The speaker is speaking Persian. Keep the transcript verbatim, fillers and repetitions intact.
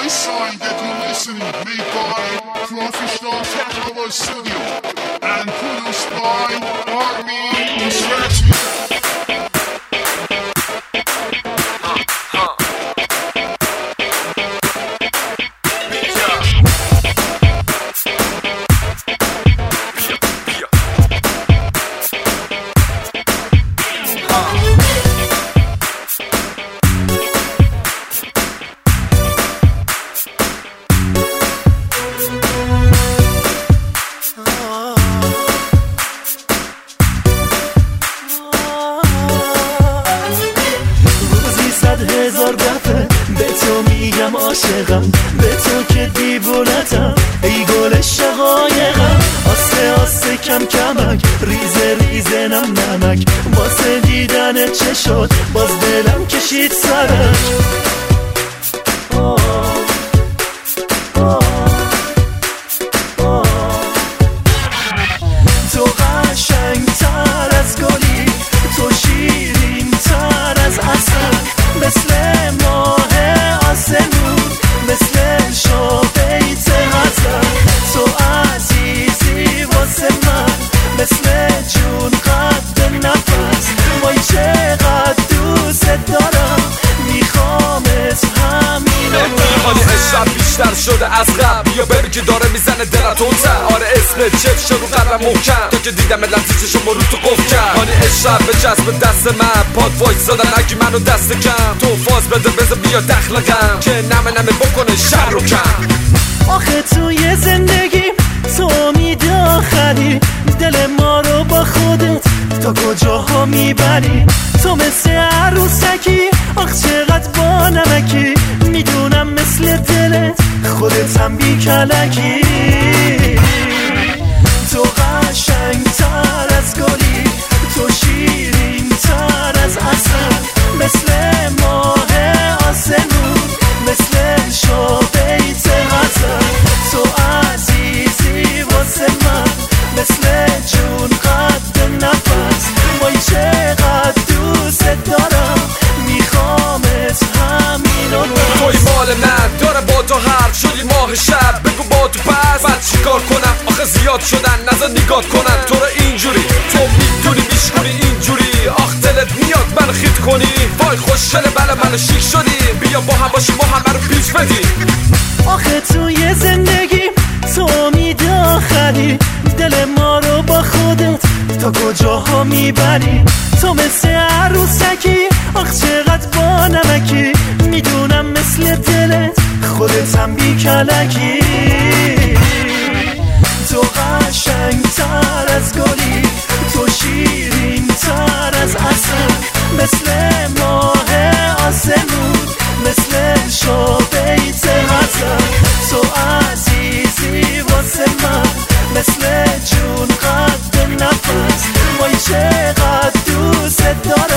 this song that you're listening made by Professional Techno Studio and produced by Armin Strategy. هزار دفعه به تو میگم عاشقم، به تو که دیوونتم ای گل شقایقم. آسه آسه کم کمک ریزه ریزه نم نمک، واسه دیدن چه شد باز دلم کشید سرک. تو قشنگ تر از گلی، تو شیرین تر از عسل، مثل ماه آسمون، مثل شبیت غزل. تو عزیزی واسه من، مثل جون قد نفس. وای چقدر دوست دارم، میخوامت همین حالی عشق بیشتر شده از قبل، بیا ببین که داره میزنه دلت اونتر. آره اسمت چپ شد رو قلبم محکم، تا که دیدم لرزششو رو تو قف کرد. حالی عشق به جذب دست من، پاد وایس زدن اگه منو دست کم. تو فاز بده بذار بیا دخلقم، که نمه نمه بکنه شر رو کم. آخه توی زندگیم تو میداخلی، دل ما رو با خودت تا کجاها میبری. تو مثل عروسکی، آخ چقدر با نمکی، میدونم مثل دلت خودت هم بی کلکی. تو قشنگ تر از گلی، تو شیرین تر از عسل، مثل ماه آسمون، مثل شبیت غزل. تو عزیزی واسه من، مثل جون قد نفس. وای چقدر دوست دارم، میخوامت همین رو بس. توی مال من داره با تو حرف شدی ماه شب، بگو با تو پس بعد چیکار کنم. آخه زیاد شدن نظر نگات کنن تو رو اینجوری، تو میدونی میشکنی اینجوری. آخ دلت میاد من خیت کنی، وای خوشگله بله من شیک شدیم. بیا با هم باشیم ما همه رو پیش بدیم. آخه توی زندگیم تو میداخلی، دل ما رو با خودت تا کجاها میبری. تو مثل عروسکی، آخ چقدر با نمکی، میدونم مثل دلت خودت هم بی کلکی. تو قشنگ تر از گلی، تو شیرین تر از عسل، مثل ماه آسمون، مثل شبیت غزل. تو عزیزی واسه من، مثل جون قد نفس. وای چقدر دوست دارم،